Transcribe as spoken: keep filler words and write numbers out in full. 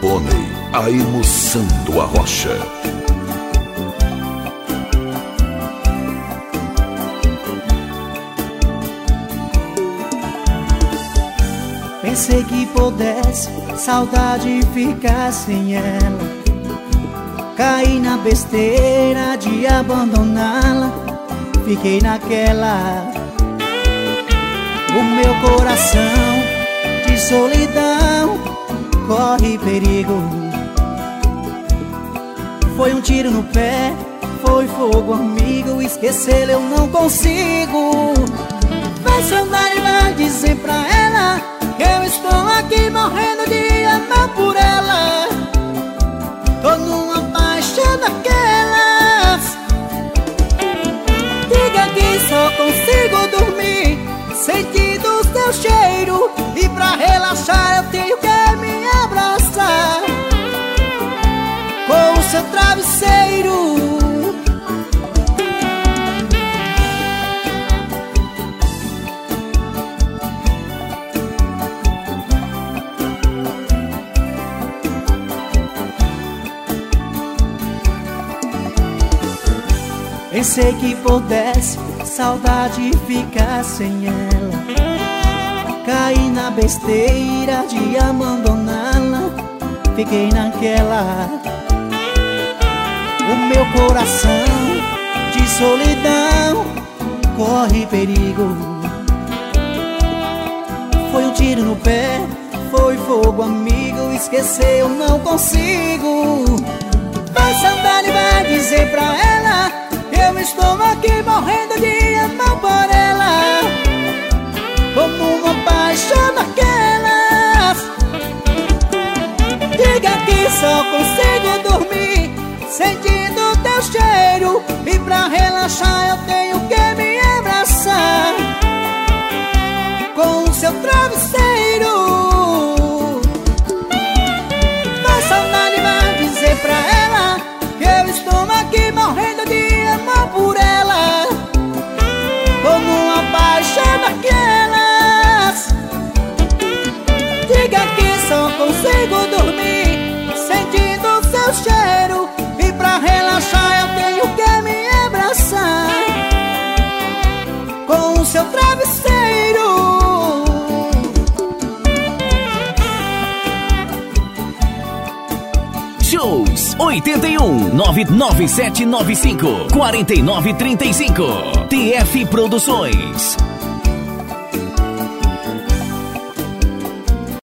Pônei, a emoção do Arrocha. Pensei que pudesse saudade ficar sem ela. Caí na besteira de abandoná-la. Fiquei naquela. O meu coração de solidão corre perigo. Foi um tiro no pé, foi fogo amigo. Esquecê-la eu não consigo. Vai saudade, vai dizer pra ela que eu estou aqui morrendo de amor por ela. Tô numa paixão daquelas. Diga que só consigo dormir sentindo o seu cheiro. E pra relaxar eu tenho que me abraçar com o seu travesseiro. Pensei que pudesse saudade ficar sem ela. Caí na besteira de abandoná-la. Fiquei naquela. O meu coração de solidão corre perigo. Foi um tiro no pé, foi fogo amigo. Esquecer eu não consigo. Vai saudade, vai dizer pra ela eu estou aqui morrendo de amor por ela. Como uma paixão daquelas. Diga que só consigo dormir sentindo teu cheiro. E pra relaxar eu tenho que me abraçar com o seu travesseiro. Vai saudade, vai dizer pra ela que eu estou aqui morrendo de amor por ela. Como uma paixão daquelas. Diga que só consigo dormir sentindo o seu cheiro. E pra relaxar eu tenho que me abraçar com o seu travesseiro. Shows oitenta e um, nove nove sete nove cinco, quatro nove três cinco. T F Produções.